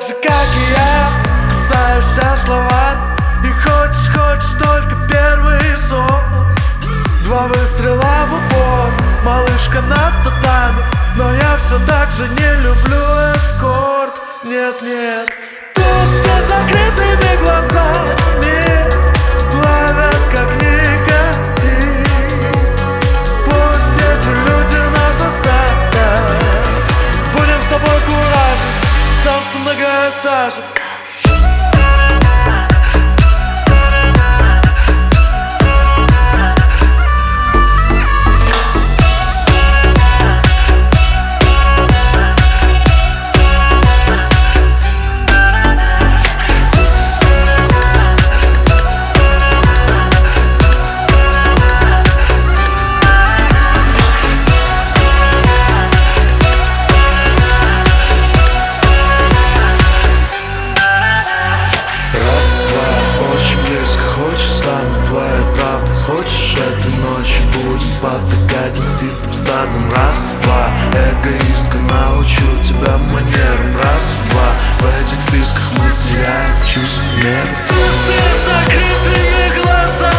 же, как и я, кусаешься словами и хочешь только первый сон. Два выстрела в упор, малышка над татами, но я все так же не люблю эскорт. Нет-нет, тусы с закрытыми глазами плавят как никотин. Пусть эти люди нас оставят, будем с тобой куражить танцы многоэтажек. Хочешь, стану твоей правдой. Хочешь, этой ночью будем потакать инстинктом стадом. Раз, два, эгоистка, научу тебя манерам. Раз, два, в этих списках мы теряем чувство меры. Тусы с закрытыми глазами